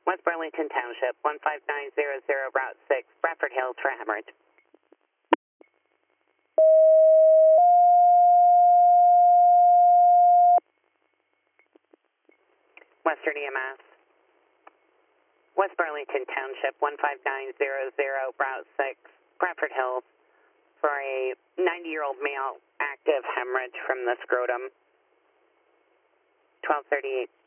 West Burlington Township, 15900, Route 6, Bradford Hills for hemorrhage. Western EMS. West Burlington Township, 15900, Route 6, Bradford Hills, for a 90-year-old male active hemorrhage from the scrotum. 1238.